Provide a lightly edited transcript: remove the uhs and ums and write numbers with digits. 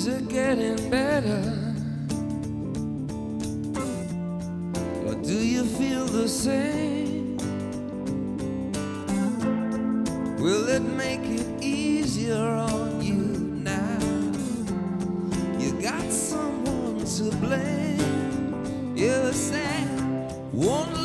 Is it getting better? Or do you feel the same? Will it make it easier on you now? You got someone to blame. You said one